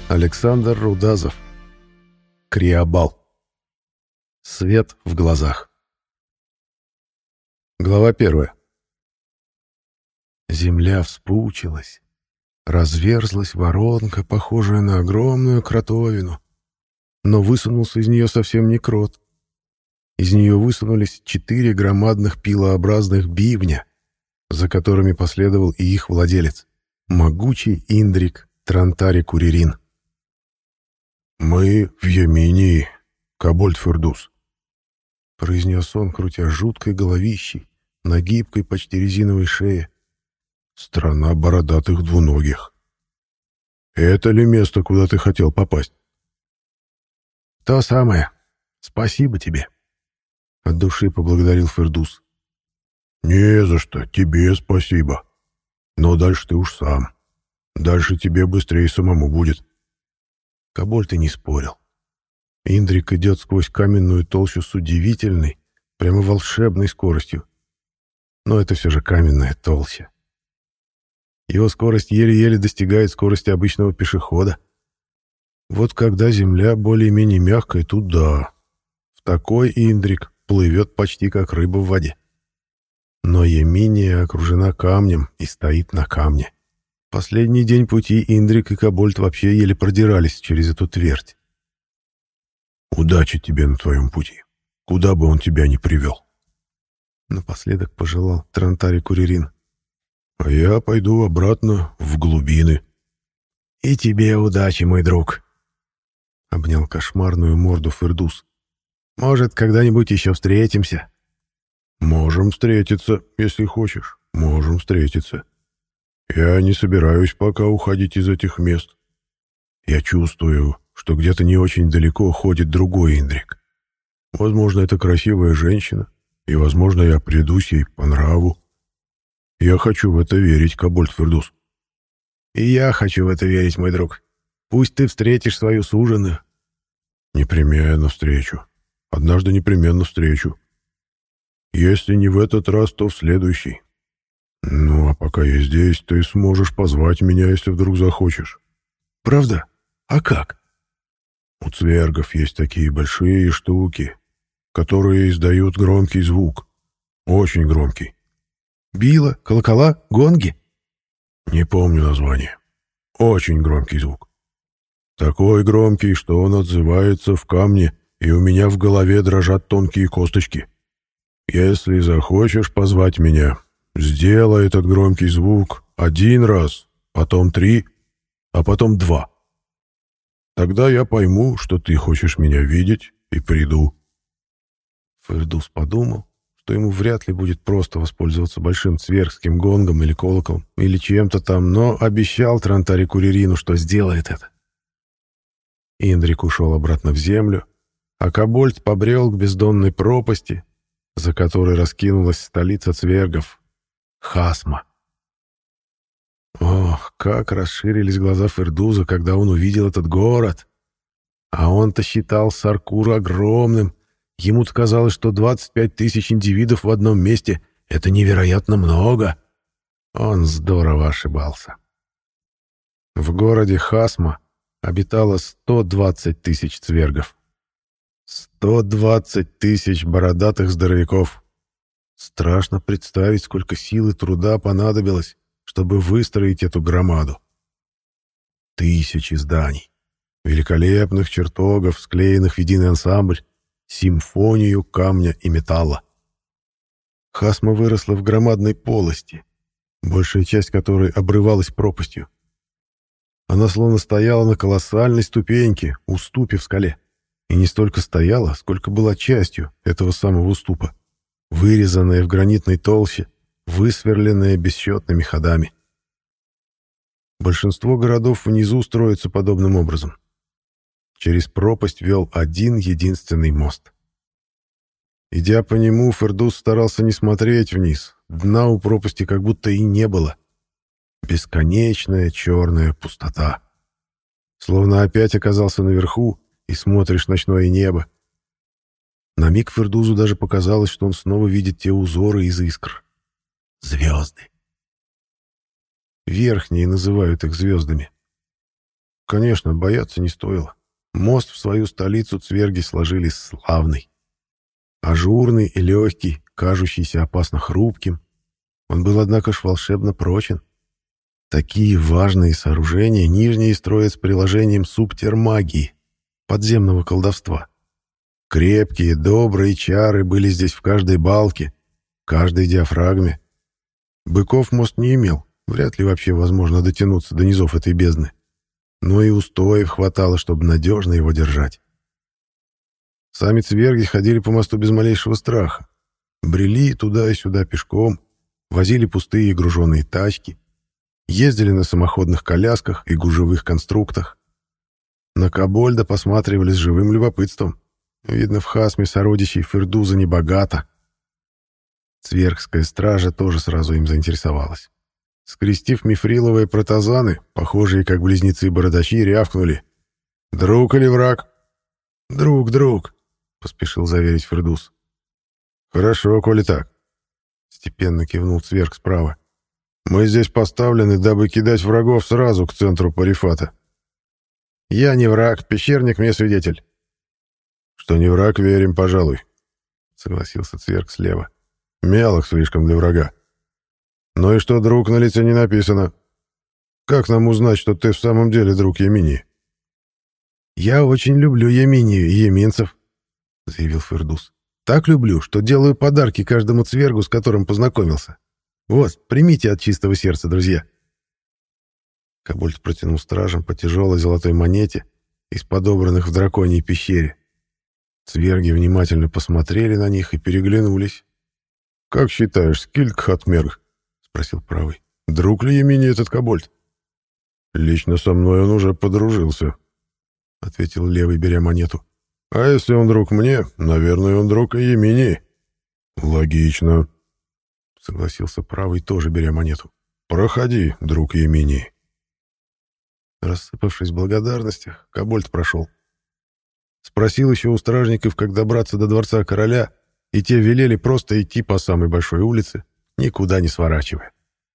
Александр Рудазов. Криобал. Свет в глазах. Глава 1. Земля вспучилась. Разверзлась воронка, похожая на огромную кротовину. Но высунулся из нее совсем не крот. Из нее высунулись 4 громадных пилообразных бивня, за которыми последовал и их владелец, могучий индрик Трантари Куририн. «Мы в Йеминии, Кабольд-Фердус», — произнес он, крутя жуткой головищей на гибкой, почти резиновой шее. «Страна бородатых двуногих. Это ли место, куда ты хотел попасть?» «То самое. Спасибо тебе», — от души поблагодарил Фердус. «Не за что, тебе спасибо. Но дальше ты уж сам. Дальше тебе быстрее самому будет». Кабольд и не спорил. Индрик идет сквозь каменную толщу с удивительной, прямо волшебной скоростью. Но это все же каменная толща. Его скорость еле-еле достигает скорости обычного пешехода. Вот когда земля более-менее мягкая, тут да. В такой Индрик плывет почти как рыба в воде. Но Йеминия окружена камнем и стоит на камне. Последний день пути Индрик и Кабольд вообще еле продирались через эту твердь. «Удачи тебе на твоем пути, куда бы он тебя ни привел», — напоследок пожелал Трантари Куририн. «А я пойду обратно в глубины». «И тебе удачи, мой друг», — обнял кошмарную морду Фердус. «Может, когда-нибудь еще встретимся?» «Можем встретиться, если хочешь, можем встретиться. Я не собираюсь пока уходить из этих мест. Я чувствую, что где-то не очень далеко ходит другой Индрик. Возможно, это красивая женщина, и, возможно, я придусь ей по нраву. Я хочу в это верить, Кабольд-Фердус». «И я хочу в это верить, мой друг. Пусть ты встретишь свою суженую». «Непременно встречу. Однажды непременно встречу. Если не в этот раз, то в следующий. Ну, а пока я здесь, ты сможешь позвать меня, если вдруг захочешь». «Правда? А как?» «У цвергов есть такие большие штуки, которые издают громкий звук. Очень громкий». «Била? Колокола? Гонги?» «Не помню название. Очень громкий звук. Такой громкий, что он отзывается в камне, и у меня в голове дрожат тонкие косточки. Если захочешь позвать меня, сделай этот громкий звук 1 раз, потом 3, а потом 2. Тогда я пойму, что ты хочешь меня видеть, и приду». Фердус подумал, что ему вряд ли будет просто воспользоваться большим цвергским гонгом или колоколом, или чем-то там, но обещал Трантари Куририну, что сделает это. Индрик ушел обратно в землю, а Кабольд побрел к бездонной пропасти, за которой раскинулась столица цвергов — Хасма. Ох, как расширились глаза Фердуза, когда он увидел этот город! А он-то считал Саркур огромным. Ему-то казалось, что 25 тысяч индивидов в одном месте — это невероятно много. Он здорово ошибался. В городе Хасма обитало 120 тысяч цвергов. 120 тысяч бородатых здоровяков. Страшно представить, сколько сил и труда понадобилось, чтобы выстроить эту громаду. Тысячи зданий, великолепных чертогов, склеенных в единый ансамбль, симфонию камня и металла. Хасма выросла в громадной полости, большая часть которой обрывалась пропастью. Она словно стояла на колоссальной ступеньке, уступе в скале. И не столько стояла, сколько была частью этого самого уступа, вырезанная в гранитной толще, высверленная бесчетными ходами. Большинство городов внизу строятся подобным образом. Через пропасть вел один единственный мост. Идя по нему, Фердус старался не смотреть вниз. Дна у пропасти как будто и не было. Бесконечная черная пустота. Словно опять оказался наверху и смотришь ночное небо. На миг Фердузу даже показалось, что он снова видит те узоры из искр. Звезды. Верхние называют их звездами. Конечно, бояться не стоило. Мост в свою столицу цверги сложили славный. Ажурный и легкий, кажущийся опасно хрупким. Он был, однако ж, волшебно прочен. Такие важные сооружения нижние строят с приложением субтермагии, подземного колдовства. Крепкие, добрые чары были здесь в каждой балке, каждой диафрагме. Быков мост не имел, вряд ли вообще возможно дотянуться до низов этой бездны. Но и устоев хватало, чтобы надежно его держать. Сами цверги ходили по мосту без малейшего страха. Брели туда и сюда пешком, возили пустые и груженные тачки, ездили на самоходных колясках и гужевых конструктах. На Кобольда посматривали с живым любопытством. Видно, в Хасме сородичей Фирдуза небогато. Цвергская стража тоже сразу им заинтересовалась. Скрестив мифриловые протазаны, похожие как близнецы-бородачи, рявкнули: «Друг или враг?» «Друг, друг», — поспешил заверить Фирдуз. «Хорошо, коли так», — степенно кивнул Цверг справа. «Мы здесь поставлены, дабы кидать врагов сразу к центру Парифата». «Я не враг, пещерник мне свидетель». «Что не враг, верим, пожалуй», — согласился Цверг слева. «Мелок слишком для врага. Ну и что, друг, на лице не написано? Как нам узнать, что ты в самом деле друг Ямини?» «Я очень люблю Яминию и яминцев», — заявил Фирдуз. «Так люблю, что делаю подарки каждому цвергу, с которым познакомился. Вот, примите от чистого сердца, друзья». Кобольд протянул стражам по тяжелой золотой монете из подобранных в драконьей пещере. Цверги внимательно посмотрели на них и переглянулись. «Как считаешь, скильк хатмерг?» — спросил правый. «Друг ли Ямини этот Кобольд?» «Лично со мной он уже подружился», — ответил левый, беря монету. «А если он друг мне, наверное, он друг и Ямини». «Логично», — согласился правый, тоже беря монету. «Проходи, друг Ямини». Рассыпавшись в благодарностях, Кобольд прошел. Спросил еще у стражников, как добраться до дворца короля, и те велели просто идти по самой большой улице, никуда не сворачивая.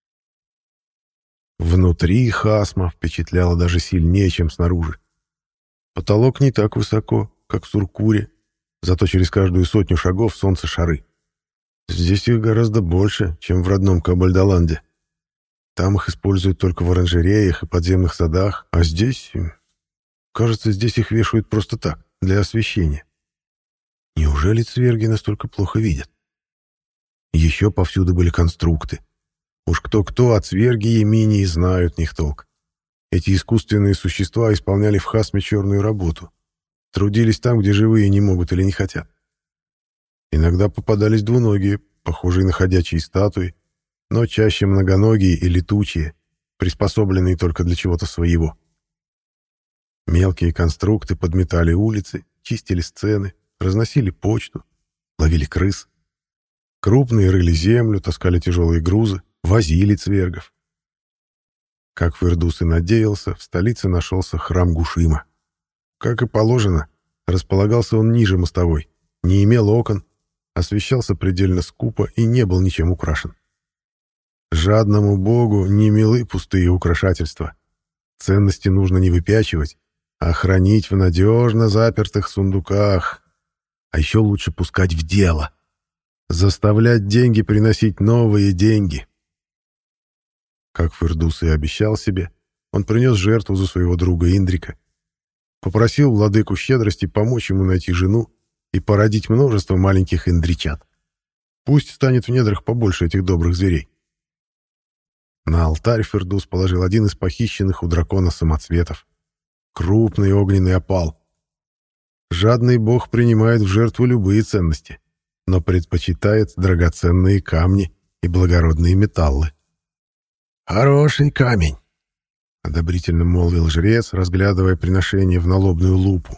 Внутри Хасма впечатляло даже сильнее, чем снаружи. Потолок не так высоко, как в Суркуре, зато через каждую сотню шагов солнце шары. Здесь их гораздо больше, чем в родном Кабальдоланде. Там их используют только в оранжереях и подземных садах, а здесь... Кажется, здесь их вешают просто так, для освещения. Неужели цверги настолько плохо видят? Еще повсюду были конструкты. Уж кто-кто, а цверги Яминии знают них толк. Эти искусственные существа исполняли в Хасме черную работу. Трудились там, где живые не могут или не хотят. Иногда попадались двуногие, похожие на ходячие статуи, но чаще многоногие и летучие, приспособленные только для чего-то своего. Мелкие конструкты подметали улицы, чистили сцены, разносили почту, ловили крыс. Крупные рыли землю, таскали тяжелые грузы, возили цвергов. Как Фирдус и надеялся, в столице нашелся храм Гушима. Как и положено, располагался он ниже мостовой, не имел окон, освещался предельно скупо и не был ничем украшен. Жадному богу не милы пустые украшательства. Ценности нужно не выпячивать, а хранить в надежно запертых сундуках. А еще лучше пускать в дело. Заставлять деньги приносить новые деньги. Как Фирдус и обещал себе, он принес жертву за своего друга Индрика. Попросил владыку щедрости помочь ему найти жену и породить множество маленьких индричат. Пусть станет в недрах побольше этих добрых зверей. На алтарь Фирдус положил один из похищенных у дракона самоцветов. Крупный огненный опал. Жадный бог принимает в жертву любые ценности, но предпочитает драгоценные камни и благородные металлы. «Хороший камень», — одобрительно молвил жрец, разглядывая приношение в налобную лупу.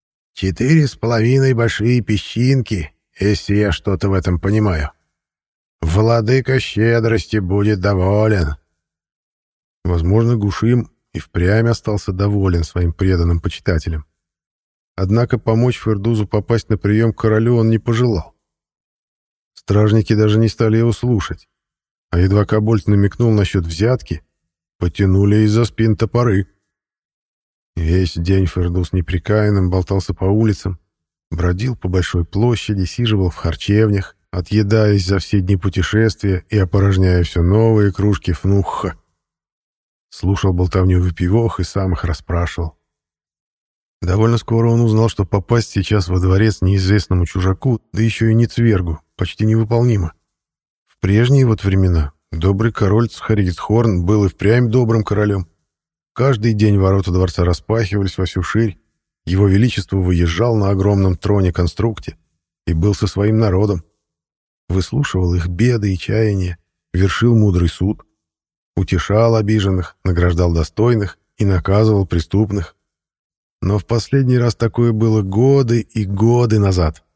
4,5 большие песчинки, если я что-то в этом понимаю. Владыка щедрости будет доволен». Возможно, Гушим и впрямь остался доволен своим преданным почитателем. Однако помочь Фирдузу попасть на прием к королю он не пожелал. Стражники даже не стали его слушать, а едва Кобольд намекнул насчет взятки, потянули из-за спин топоры. Весь день Фердус непрекаянным болтался по улицам, бродил по большой площади, сиживал в харчевнях, отъедаясь за все дни путешествия и опорожняя все новые кружки фнухха. Слушал болтовню выпивох и сам их расспрашивал. Довольно скоро он узнал, что попасть сейчас во дворец неизвестному чужаку, да еще и не цвергу, почти невыполнимо. В прежние вот времена добрый король Цхаригетхорн был и впрямь добрым королем. Каждый день ворота дворца распахивались во всю ширь, его величество выезжал на огромном троне-конструкте и был со своим народом. Выслушивал их беды и чаяния, вершил мудрый суд, утешал обиженных, награждал достойных и наказывал преступных. Но в последний раз такое было годы и годы назад.